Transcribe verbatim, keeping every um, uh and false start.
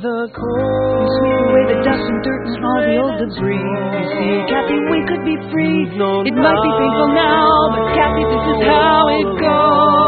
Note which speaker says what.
Speaker 1: the cold.
Speaker 2: Sweep away the dust and dirt and all the old debris. You see, Kathy, we could be free. It might be painful now, but Kathy, this is how it goes.